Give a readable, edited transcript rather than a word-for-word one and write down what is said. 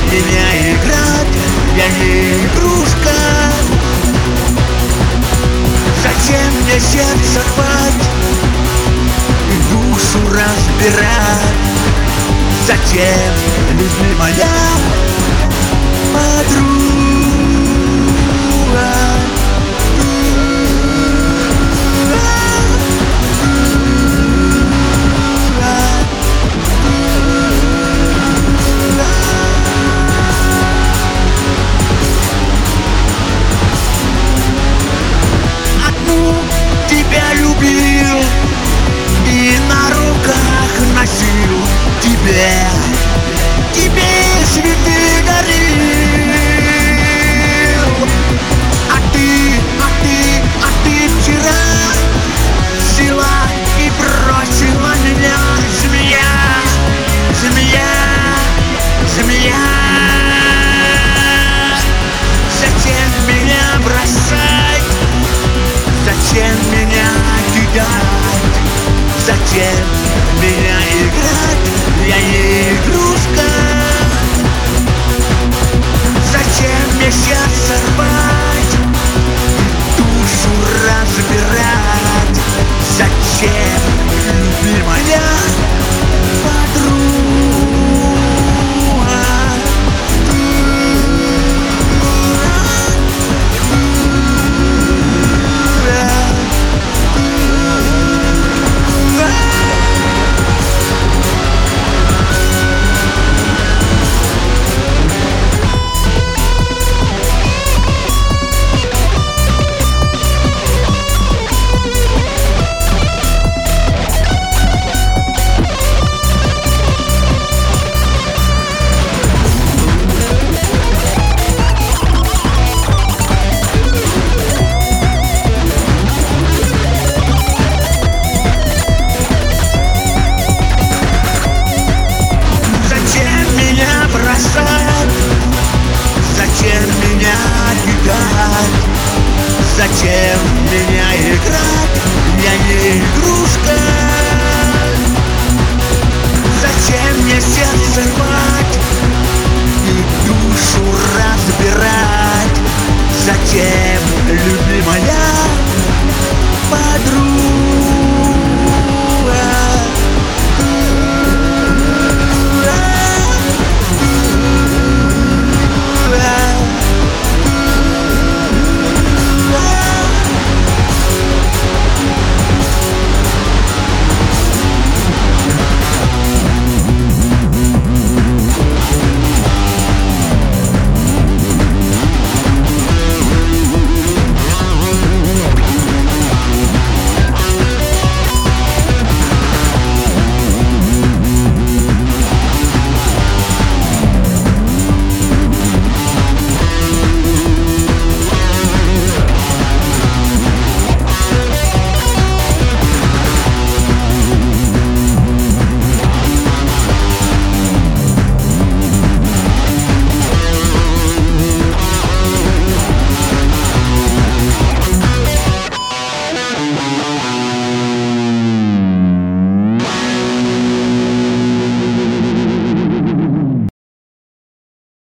меня играть, я не игрушка. Зачем мне сердце рвать и душу разбирать? Зачем, любимая подруга? Тебя любил и на руках носил, тебе цветы дарил. А ты вчера взяла и бросила меня. Змея, зачем меня бросать? Зачем меня кидать? Зачем меня играть? Я не игрушка. Зачем мне сердце рвать, душу разбирать? Зачем, любимая?